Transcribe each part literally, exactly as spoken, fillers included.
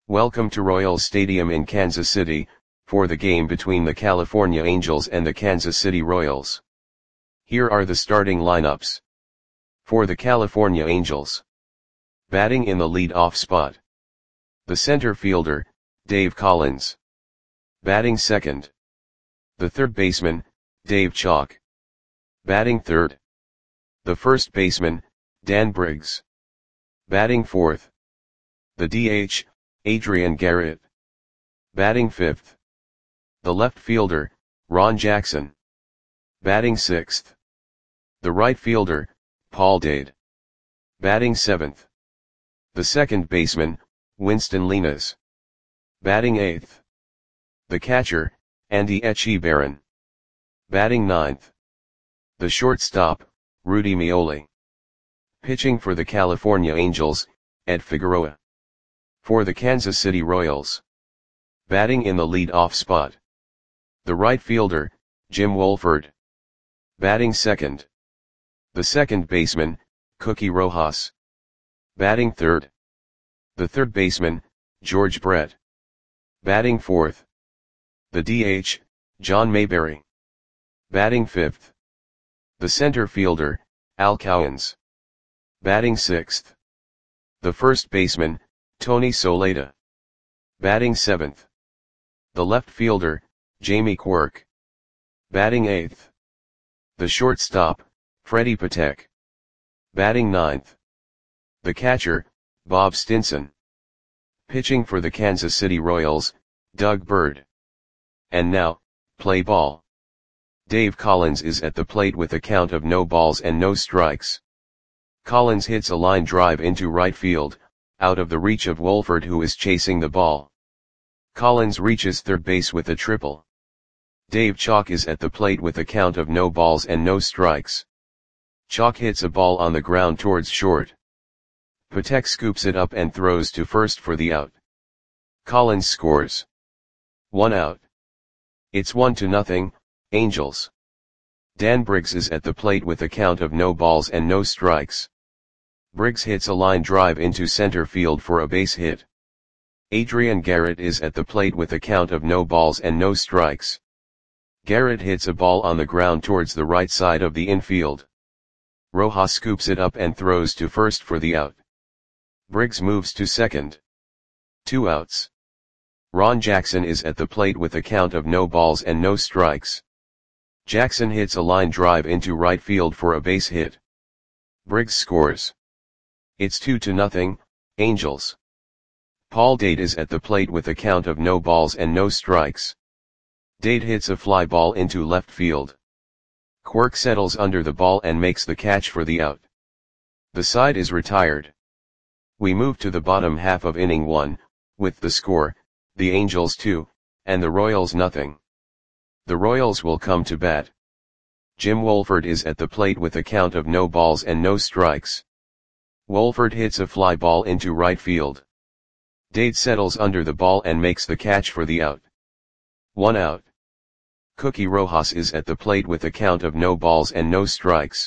Welcome to Royals Stadium in Kansas City, for the game between the California Angels and the Kansas City Royals. Here are the starting lineups. For the California Angels. Batting in the lead-off spot. The center fielder, Dave Collins. Batting second. The third baseman, Dave Chalk. Batting third. The first baseman, Dan Briggs. Batting fourth. The D H, Adrian Garrett. Batting fifth. The left fielder, Ron Jackson. Batting sixth. The right fielder, Paul Dade. Batting seventh. The second baseman, Winston Linares. Batting eighth. The catcher, Andy Etchebarren. Batting ninth. The shortstop, Rudy Meoli. Pitching for the California Angels, Ed Figueroa. For the Kansas City Royals. Batting in the lead-off spot. The right fielder, Jim Wohlford. Batting second. The second baseman, Cookie Rojas. Batting third. The third baseman, George Brett. Batting fourth. The D H, John Mayberry. Batting fifth. The center fielder, Al Cowens. Batting sixth. The first baseman, Tony Soleta. Batting seventh. The left fielder, Jamie Quirk. Batting eighth. The shortstop, Freddie Patek. Batting ninth. The catcher, Bob Stinson. Pitching for the Kansas City Royals, Doug Bird. And now, play ball. Dave Collins is at the plate with a count of no balls and no strikes. Collins hits a line drive into right field, out of the reach of Wohlford, who is chasing the ball. Collins reaches third base with a triple. Dave Chalk is at the plate with a count of no balls and no strikes. Chalk hits a ball on the ground towards short. Patek scoops it up and throws to first for the out. Collins scores. One out. It's one to nothing, Angels. Dan Briggs is at the plate with a count of no balls and no strikes. Briggs hits a line drive into center field for a base hit. Adrian Garrett is at the plate with a count of no balls and no strikes. Garrett hits a ball on the ground towards the right side of the infield. Rojas scoops it up and throws to first for the out. Briggs moves to second. Two outs. Ron Jackson is at the plate with a count of no balls and no strikes. Jackson hits a line drive into right field for a base hit. Briggs scores. It's two to nothing, Angels. Paul Dade is at the plate with a count of no balls and no strikes. Dade hits a fly ball into left field. Quirk settles under the ball and makes the catch for the out. The side is retired. We move to the bottom half of inning one, with the score, the Angels two, and the Royals nothing. The Royals will come to bat. Jim Wohlford is at the plate with a count of no balls and no strikes. Wohlford hits a fly ball into right field. Dade settles under the ball and makes the catch for the out. One out. Cookie Rojas is at the plate with a count of no balls and no strikes.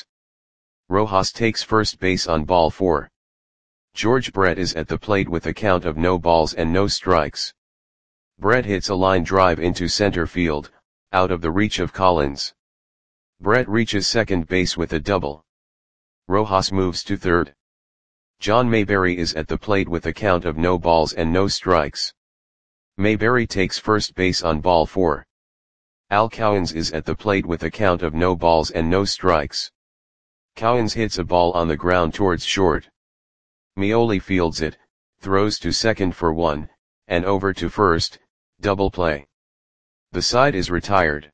Rojas takes first base on ball four. George Brett is at the plate with a count of no balls and no strikes. Brett hits a line drive into center field, out of the reach of Collins. Brett reaches second base with a double. Rojas moves to third. John Mayberry is at the plate with a count of no balls and no strikes. Mayberry takes first base on ball four. Al Cowens is at the plate with a count of no balls and no strikes. Cowens hits a ball on the ground towards short. Meoli fields it, throws to second for one, and over to first, double play. The side is retired.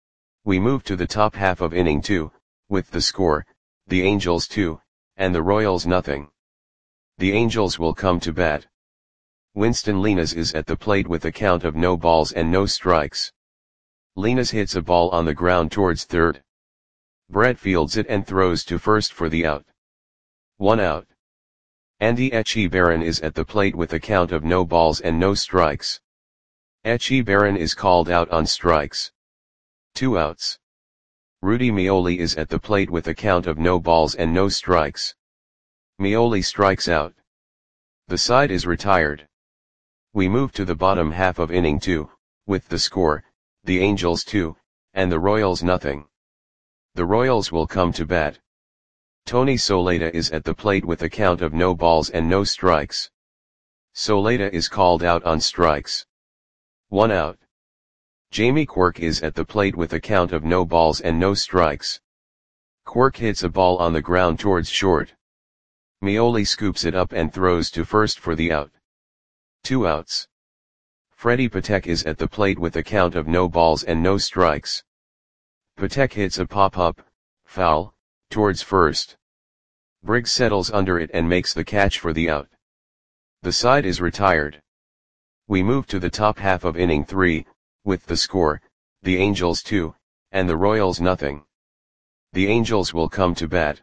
We move to the top half of inning two, with the score, the Angels two, and the Royals nothing. The Angels will come to bat. Winston Linares is at the plate with a count of no balls and no strikes. Linares hits a ball on the ground towards third. Brett fields it and throws to first for the out. One out. Andy Etchebarren is at the plate with a count of no balls and no strikes. Etchebarren is called out on strikes. Two outs. Rudy Meoli is at the plate with a count of no balls and no strikes. Meoli strikes out. The side is retired. We move to the bottom half of inning two, with the score, the Angels two, and the Royals nothing. The Royals will come to bat. Tony Soleta is at the plate with a count of no balls and no strikes. Soleta is called out on strikes. One out. Jamie Quirk is at the plate with a count of no balls and no strikes. Quirk hits a ball on the ground towards short. Meoli scoops it up and throws to first for the out. Two outs. Freddie Patek is at the plate with a count of no balls and no strikes. Patek hits a pop-up, foul, towards first. Briggs settles under it and makes the catch for the out. The side is retired. We move to the top half of inning three, with the score, the Angels two, and the Royals nothing. The Angels will come to bat.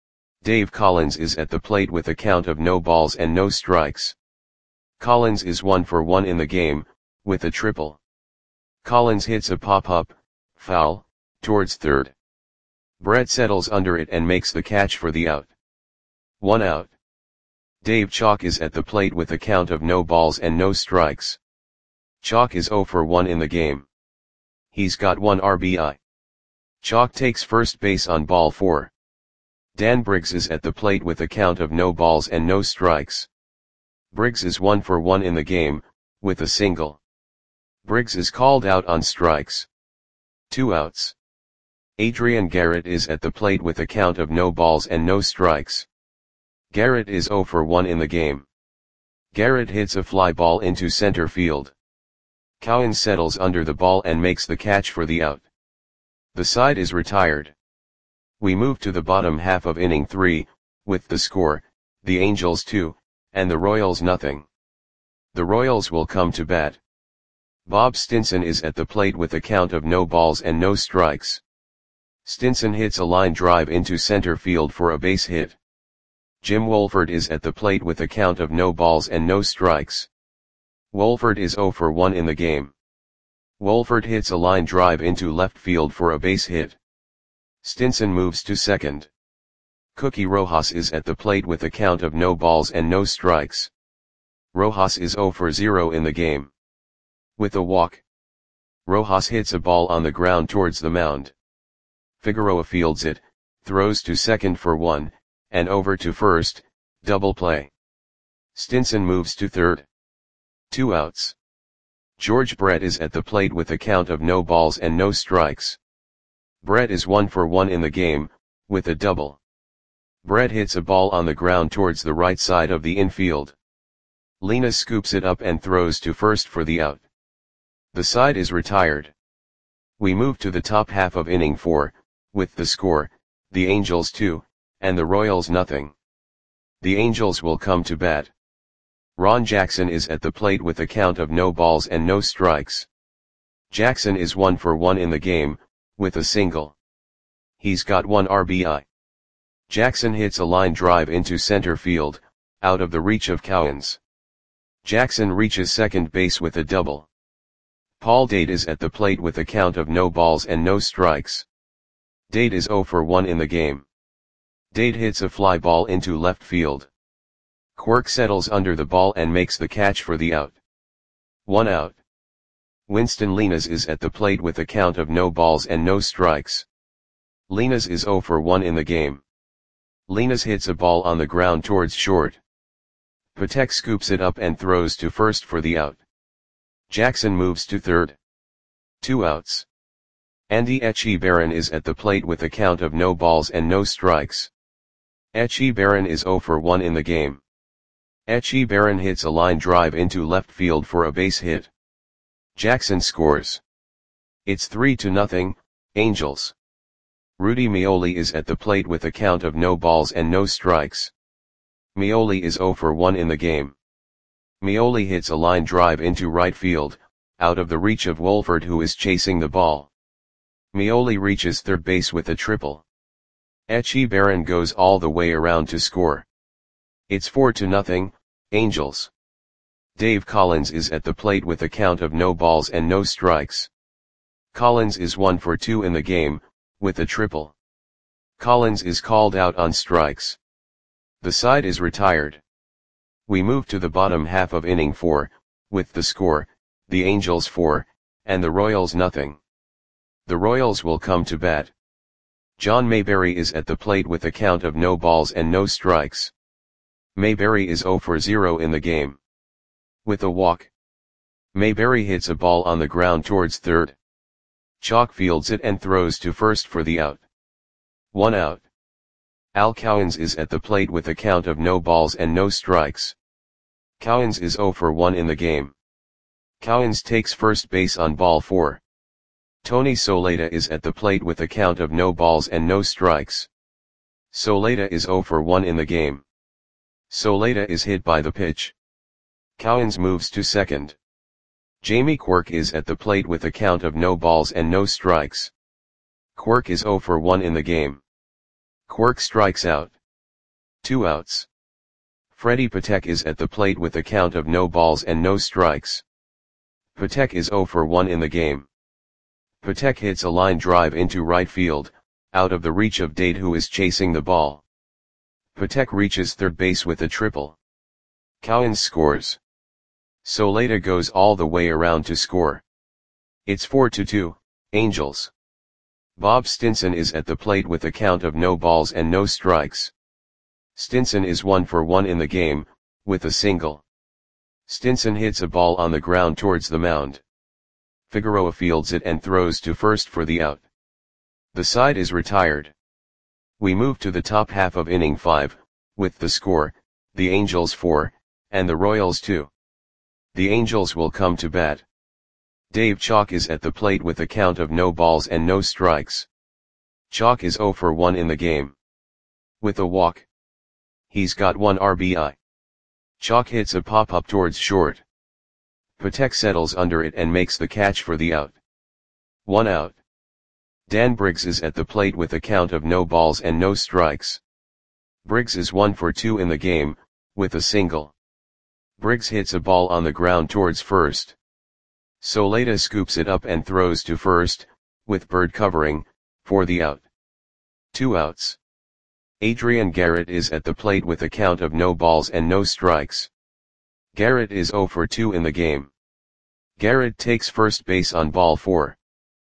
Dave Collins is at the plate with a count of no balls and no strikes. Collins is one for one in the game, with a triple. Collins hits a pop-up, foul, towards third. Brett settles under it and makes the catch for the out. One out. Dave Chalk is at the plate with a count of no balls and no strikes. Chalk is zero for one in the game. He's got one R B I. Chalk takes first base on ball four. Dan Briggs is at the plate with a count of no balls and no strikes. Briggs is one for one in the game, with a single. Briggs is called out on strikes. Two outs. Adrian Garrett is at the plate with a count of no balls and no strikes. Garrett is zero for one in the game. Garrett hits a fly ball into center field. Cowan settles under the ball and makes the catch for the out. The side is retired. We move to the bottom half of inning three, with the score, the Angels two, and the Royals nothing. The Royals will come to bat. Bob Stinson is at the plate with a count of no balls and no strikes. Stinson hits a line drive into center field for a base hit. Jim Wolford is at the plate with a count of no balls and no strikes. Wolford is zero for one in the game. Wolford hits a line drive into left field for a base hit. Stinson moves to second. Cookie Rojas is at the plate with a count of no balls and no strikes. Rojas is zero for zero in the game. With a walk, Rojas hits a ball on the ground towards the mound. Figueroa fields it, throws to second for one, and over to first, double play. Stinson moves to third. Two outs. George Brett is at the plate with a count of no balls and no strikes. Brett is one for one in the game, with a double. Brett hits a ball on the ground towards the right side of the infield. Lena scoops it up and throws to first for the out. The side is retired. We move to the top half of inning four, with the score, the Angels two, and the Royals nothing. The Angels will come to bat. Ron Jackson is at the plate with a count of no balls and no strikes. Jackson is one for one in the game, with a single. He's got one R B I. Jackson hits a line drive into center field, out of the reach of Cowens. Jackson reaches second base with a double. Paul Date is at the plate with a count of no balls and no strikes. Date is zero for one in the game. Date hits a fly ball into left field. Quirk settles under the ball and makes the catch for the out. One out. Winston Linas is at the plate with a count of no balls and no strikes. Linas is zero for one in the game. Linas hits a ball on the ground towards short. Patek scoops it up and throws to first for the out. Jackson moves to third. Two outs. Andy Echebarren is at the plate with a count of no balls and no strikes. Echebarren is zero for one in the game. Echebarren hits a line drive into left field for a base hit. Jackson scores. It's three to nothing, Angels. Rudy Meoli is at the plate with a count of no balls and no strikes. Meoli is zero for one in the game. Meoli hits a line drive into right field, out of the reach of Wolford who is chasing the ball. Meoli reaches third base with a triple. Echebarren goes all the way around to score. It's four to nothing, Angels. Dave Collins is at the plate with a count of no balls and no strikes. Collins is one for two in the game, with a triple. Collins is called out on strikes. The side is retired. We move to the bottom half of inning four, with the score, the Angels four, and the Royals nothing. The Royals will come to bat. John Mayberry is at the plate with a count of no balls and no strikes. Mayberry is zero for zero in the game. With a walk, Mayberry hits a ball on the ground towards third. Chalk fields it and throws to first for the out. One out. Al Cowens is at the plate with a count of no balls and no strikes. Cowens is zero for one in the game. Cowens takes first base on ball four. Tony Soleta is at the plate with a count of no balls and no strikes. Soleta is zero for one in the game. Soleta is hit by the pitch. Cowens moves to second. Jamie Quirk is at the plate with a count of no balls and no strikes. Quirk is zero for one in the game. Quirk strikes out. Two outs. Freddie Patek is at the plate with a count of no balls and no strikes. Patek is zero for one in the game. Patek hits a line drive into right field, out of the reach of Dade, who is chasing the ball. Patek reaches third base with a triple. Cowens scores. Soleta goes all the way around to score. It's four to two, Angels. Bob Stinson is at the plate with a count of no balls and no strikes. Stinson is one for one in the game, with a single. Stinson hits a ball on the ground towards the mound. Figueroa fields it and throws to first for the out. The side is retired. We move to the top half of inning five, with the score, the Angels four, and the Royals two. The Angels will come to bat. Dave Chalk is at the plate with a count of no balls and no strikes. Chalk is zero for one in the game. With a walk, he's got one R B I. Chalk hits a pop-up towards short. Patek settles under it and makes the catch for the out. One out. Dan Briggs is at the plate with a count of no balls and no strikes. Briggs is one for two in the game, with a single. Briggs hits a ball on the ground towards first. Soleta scoops it up and throws to first, with Bird covering, for the out. Two outs. Adrian Garrett is at the plate with a count of no balls and no strikes. Garrett is zero for two in the game. Garrett takes first base on ball four.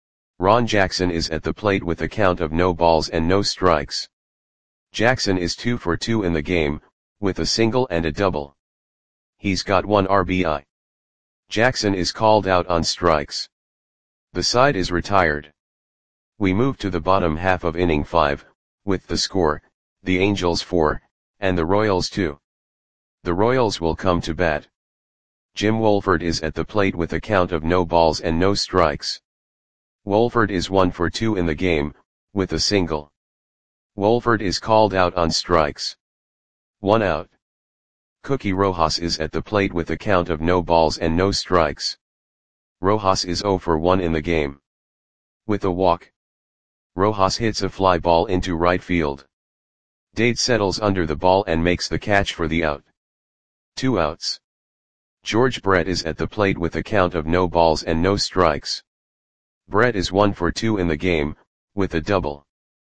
Ron Jackson is at the plate with a count of no balls and no strikes. Jackson is two for two in the game, with a single and a double. He's got one R B I. Jackson is called out on strikes. The side is retired. We move to the bottom half of inning five, with the score, the Angels four, and the Royals two. The Royals will come to bat. Jim Wolford is at the plate with a count of no balls and no strikes. Wolford is one for two in the game, with a single. Wolford is called out on strikes. One out. Cookie Rojas is at the plate with a count of no balls and no strikes. Rojas is zero for one in the game. With a walk, Rojas hits a fly ball into right field. Dade settles under the ball and makes the catch for the out. Two outs. George Brett is at the plate with a count of no balls and no strikes. Brett is one for two in the game, with a double.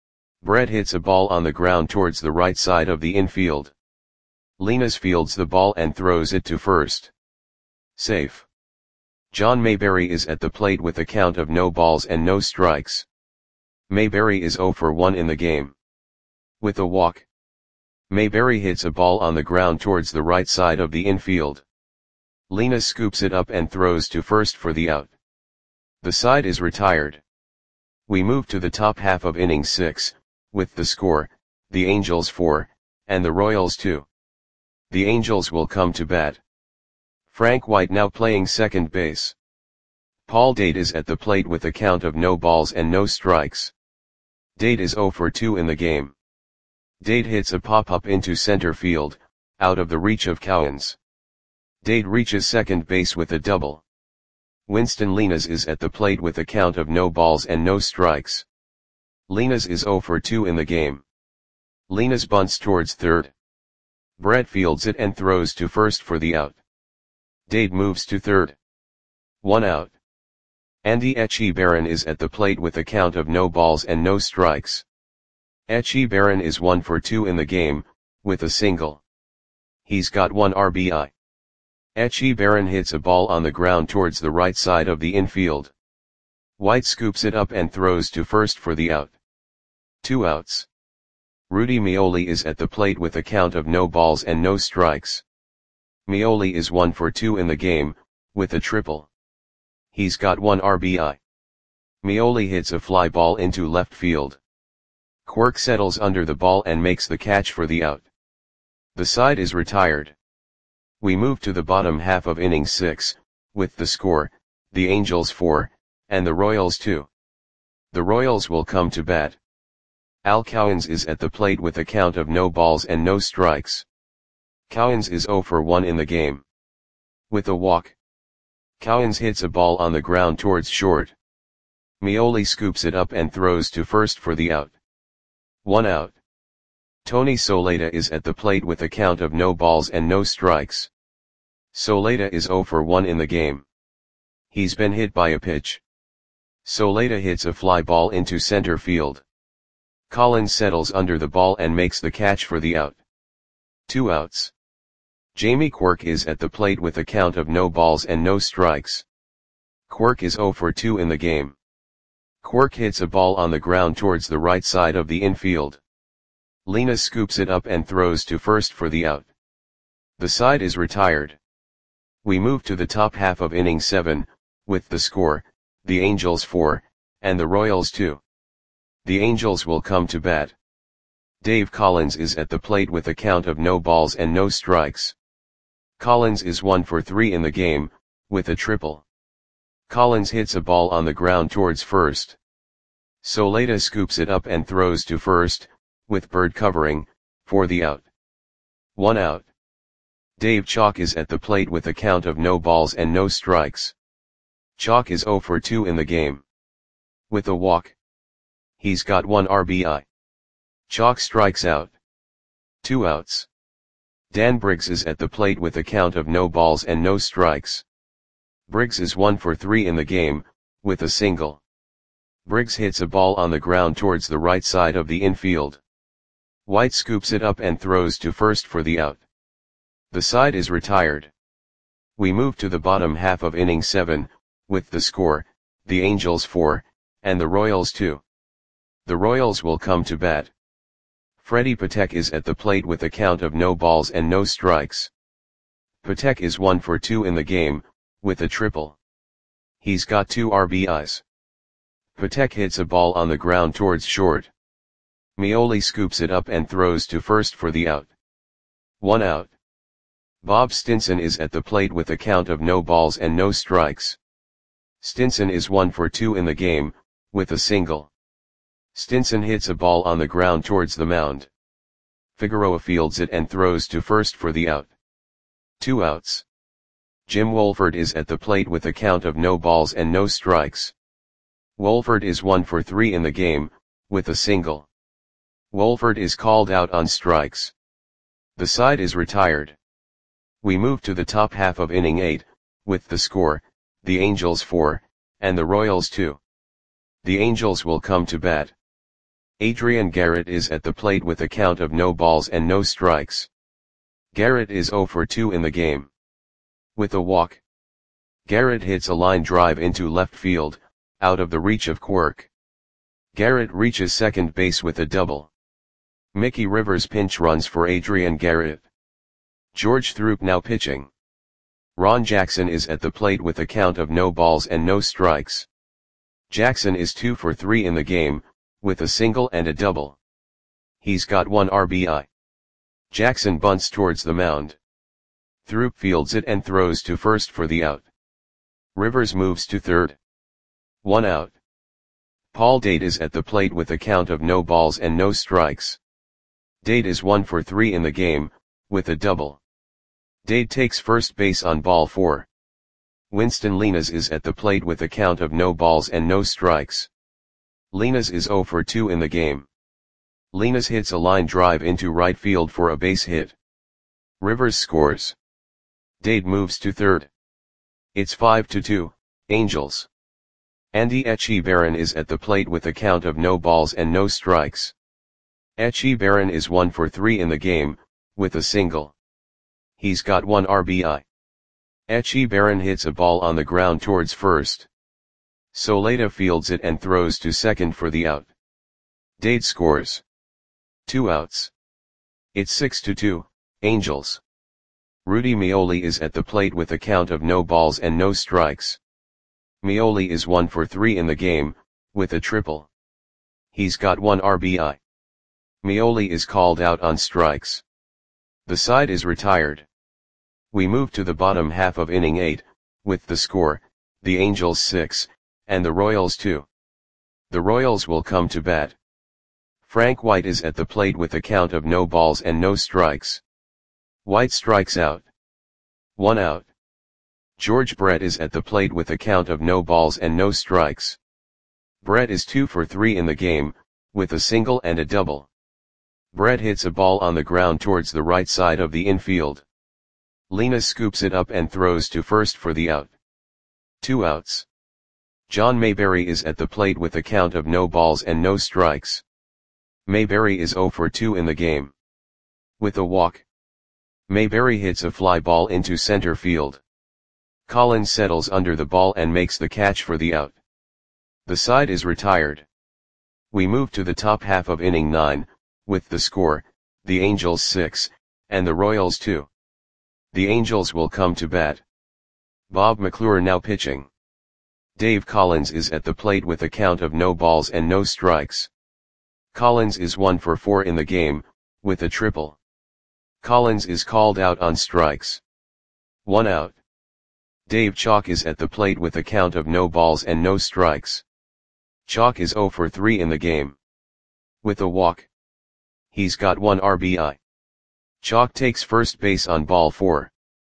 Brett hits a ball on the ground towards the right side of the infield. Linas fields the ball and throws it to first. Safe. John Mayberry is at the plate with a count of no balls and no strikes. Mayberry is zero for one in the game. With a walk, Mayberry hits a ball on the ground towards the right side of the infield. Linas scoops it up and throws to first for the out. The side is retired. We move to the top half of inning six, with the score, the Angels four, and the Royals two. The Angels will come to bat. Frank White now playing second base. Paul Dade is at the plate with a count of no balls and no strikes. Dade is zero for two in the game. Dade hits a pop-up into center field, out of the reach of Cowens. Dade reaches second base with a double. Winston Linas is at the plate with a count of no balls and no strikes. Linas is zero for two in the game. Linas bunts towards third. Brett fields it and throws to first for the out. Dade moves to third. One out. Andy Echebarren is at the plate with a count of no balls and no strikes. Echebarren is one for two in the game, with a single. He's got one R B I. Etchi Baron hits a ball on the ground towards the right side of the infield. White scoops it up and throws to first for the out. Two outs. Rudy Meoli is at the plate with a count of no balls and no strikes. Meoli is one for two in the game, with a triple. He's got one R B I. Meoli hits a fly ball into left field. Quirk settles under the ball and makes the catch for the out. The side is retired. We move to the bottom half of inning six, with the score, the Angels four, and the Royals two. The Royals will come to bat. Al Cowens is at the plate with a count of no balls and no strikes. Cowens is zero for one in the game. With a walk. Cowens hits a ball on the ground towards short. Meoli scoops it up and throws to first for the out. One out. Tony Soleta is at the plate with a count of no balls and no strikes. Soleta is zero for one in the game. He's been hit by a pitch. Soleta hits a fly ball into center field. Collins settles under the ball and makes the catch for the out. Two outs. Jamie Quirk is at the plate with a count of no balls and no strikes. Quirk is zero for two in the game. Quirk hits a ball on the ground towards the right side of the infield. Lena scoops it up and throws to first for the out. The side is retired. We move to the top half of inning seven, with the score, the Angels four, and the Royals two. The Angels will come to bat. Dave Collins is at the plate with a count of no balls and no strikes. Collins is one for three in the game, with a triple. Collins hits a ball on the ground towards first. Soleta scoops it up and throws to first, with Bird covering, for the out. One out. Dave Chalk is at the plate with a count of no balls and no strikes. Chalk is zero for two in the game. With a walk. He's got one R B I. Chalk strikes out. Two outs. Dan Briggs is at the plate with a count of no balls and no strikes. Briggs is one for three in the game, with a single. Briggs hits a ball on the ground towards the right side of the infield. White scoops it up and throws to first for the out. The side is retired. We move to the bottom half of inning seven, with the score, the Angels four, and the Royals two. The Royals will come to bat. Freddie Patek is at the plate with a count of no balls and no strikes. Patek is one for two in the game, with a triple. He's got two R B Is. Patek hits a ball on the ground towards short. Meoli scoops it up and throws to first for the out. One out. Bob Stinson is at the plate with a count of no balls and no strikes. Stinson is one for two in the game, with a single. Stinson hits a ball on the ground towards the mound. Figueroa fields it and throws to first for the out. Two outs. Jim Wolford is at the plate with a count of no balls and no strikes. Wolford is one for three in the game, with a single. Wolford is called out on strikes. The side is retired. We move to the top half of inning eight, with the score, the Angels four, and the Royals two. The Angels will come to bat. Adrian Garrett is at the plate with a count of no balls and no strikes. Garrett is zero for two in the game. With a walk. Garrett hits a line drive into left field, out of the reach of Quirk. Garrett reaches second base with a double. Mickey Rivers pinch runs for Adrian Garrett. George Throop now pitching. Ron Jackson is at the plate with a count of no balls and no strikes. Jackson is two for three in the game, with a single and a double. He's got one R B I. Jackson bunts towards the mound. Throop fields it and throws to first for the out. Rivers moves to third. One out. Paul Dade is at the plate with a count of no balls and no strikes. Dade is one for three in the game, with a double. Dade takes first base on ball four. Winston Linas is at the plate with a count of no balls and no strikes. Linas is zero for two in the game. Linas hits a line drive into right field for a base hit. Rivers scores. Dade moves to third. It's five to two, Angels. Andy Etchi Baron is at the plate with a count of no balls and no strikes. Etchi Baron is one for three in the game, with a single. He's got one R B I. Etchie Barron hits a ball on the ground towards first. Soleta fields it and throws to second for the out. Dade scores. Two outs. It's six to two, Angels. Rudy Meoli is at the plate with a count of no balls and no strikes. Meoli is one for three in the game, with a triple. He's got one R B I. Meoli is called out on strikes. The side is retired. We move to the bottom half of inning eight, with the score, the Angels six, and the Royals two. The Royals will come to bat. Frank White is at the plate with a count of no balls and no strikes. White strikes out. One out. George Brett is at the plate with a count of no balls and no strikes. Brett is two for three in the game, with a single and a double. Brett hits a ball on the ground towards the right side of the infield. Lena scoops it up and throws to first for the out. Two outs. John Mayberry is at the plate with a count of no balls and no strikes. Mayberry is zero for two in the game. With a walk. Mayberry hits a fly ball into center field. Collins settles under the ball and makes the catch for the out. The side is retired. We move to the top half of inning nine, with the score, the Angels six, and the Royals two. The Angels will come to bat. Bob McClure now pitching. Dave Collins is at the plate with a count of no balls and no strikes. Collins is one for four in the game, with a triple. Collins is called out on strikes. One out. Dave Chalk is at the plate with a count of no balls and no strikes. Chalk is zero for three in the game. With a walk. He's got one R B I. Chalk takes first base on ball four.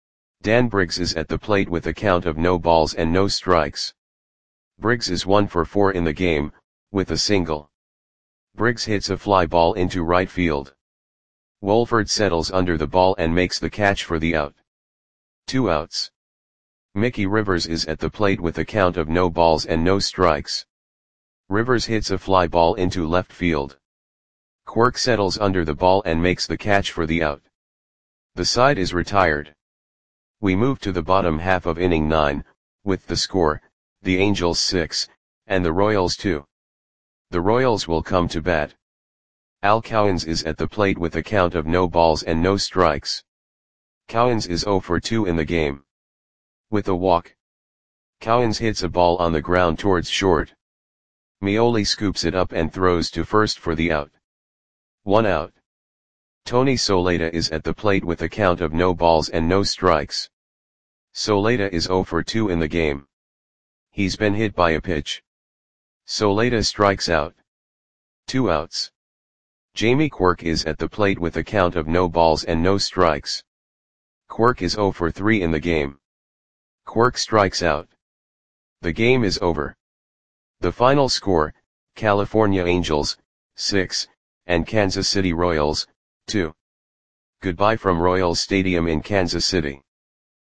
Dan Briggs is at the plate with a count of no balls and no strikes. Briggs is one for four in the game, with a single. Briggs hits a fly ball into right field. Wolford settles under the ball and makes the catch for the out. Two outs. Mickey Rivers is at the plate with a count of no balls and no strikes. Rivers hits a fly ball into left field. Quirk settles under the ball and makes the catch for the out. The side is retired. We move to the bottom half of inning nine, with the score, the Angels six, and the Royals two. The Royals will come to bat. Al Cowens is at the plate with a count of no balls and no strikes. Cowens is zero for two in the game. With a walk. Cowens hits a ball on the ground towards short. Meoli scoops it up and throws to first for the out. One out. Tony Soleta is at the plate with a count of no balls and no strikes. Soleta is zero for two in the game. He's been hit by a pitch. Soleta strikes out. Two outs. Jamie Quirk is at the plate with a count of no balls and no strikes. Quirk is zero for three in the game. Quirk strikes out. The game is over. The final score, California Angels, six, and Kansas City Royals, two. Goodbye from Royals Stadium in Kansas City.